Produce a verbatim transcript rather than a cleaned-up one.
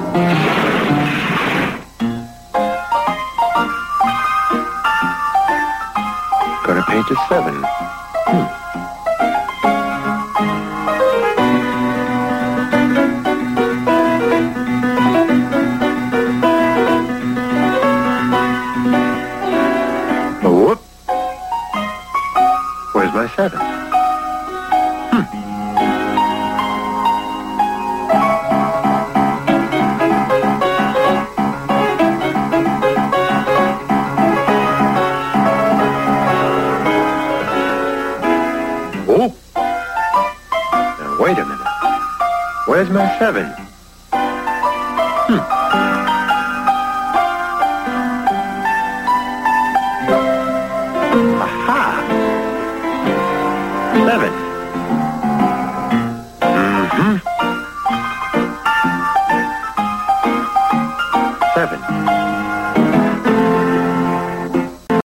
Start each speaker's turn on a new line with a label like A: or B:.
A: Go to page seven. Hmm. Oh, whoop. Where's my seven? Hmm. Oh. Now, wait a minute. Where's my seven? Hmm. Aha! Seven. Mm-hmm. Seven.